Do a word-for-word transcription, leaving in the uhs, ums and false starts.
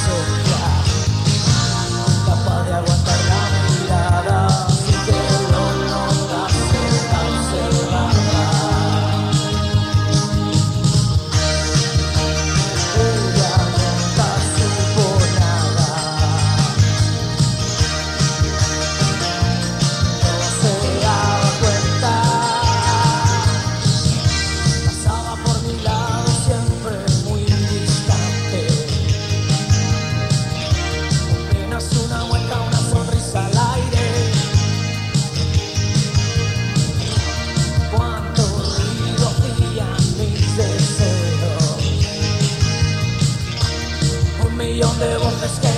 sería capaz de aguantar la mirada sin que lo notase, observarla. Ella nunca supo nada, no se daba cuenta. Pasaba por mi lado siempre muy distante, apenas una mueca, una sonrisa al aire. Cuánto ruido hacían mis deseos, un millón de voces que